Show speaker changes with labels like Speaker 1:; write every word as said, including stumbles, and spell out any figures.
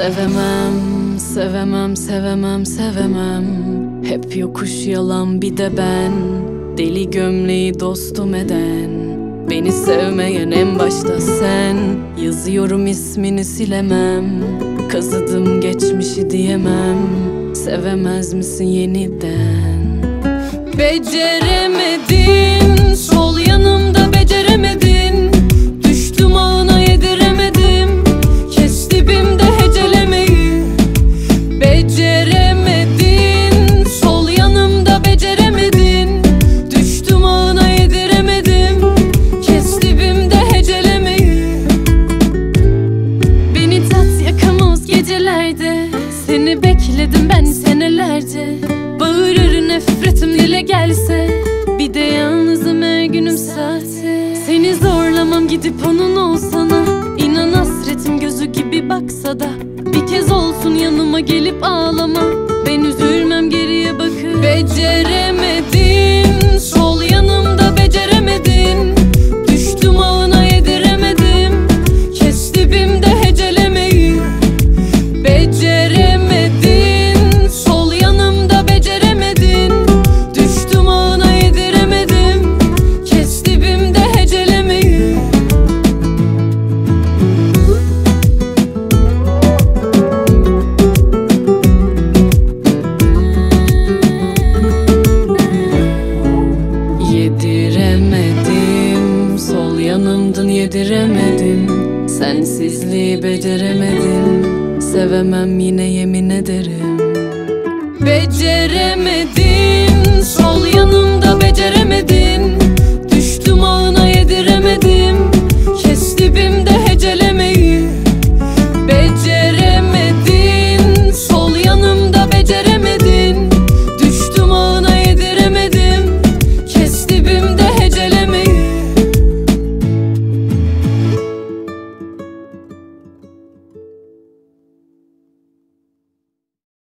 Speaker 1: Sevemem, sevemem, sevemem, sevemem. Hep yokuş yalan bir de ben. Deli gömleği dostum eden. Beni sevmeyen en başta sen. Yazıyorum ismini silemem. Kazıdım geçmişi diyemem. Sevemez misin yeniden? Beceremedin, sol yanımda beceremedin. Düştüm ağına yediremedim. Kes dibimde hecelemeyi. Beceremedin, sol yanımda beceremedin. Düştüm ağına yediremedim. Kes dibimde hecelemeyi. Beni tat yakamoz gecelerde. Seni bekledim ben senelerce. Bağırır nefretim dile gelse. Bir de yalnızım her günüm sahte. Seni zorlamam gidip onun olsana. İnan hasretim gözü gibi baksa da. Bir kez olsun yanıma gelip ağlama. Ben üzülmem geriye bakıp. Beceremedin, sol yanımda beceremedin. Düştüm ağına yediremedim. Kes dibimde hecelemeyi. Beceremedin, sol yanımda beceremedin. Düştüm ağına yediremedim. Kes dibimde hecelemeyi. Yediremedim, sol yanımdın yediremedim. Sensizliği beceremedim. Sevemem yine yemin ederim. Beceremedim.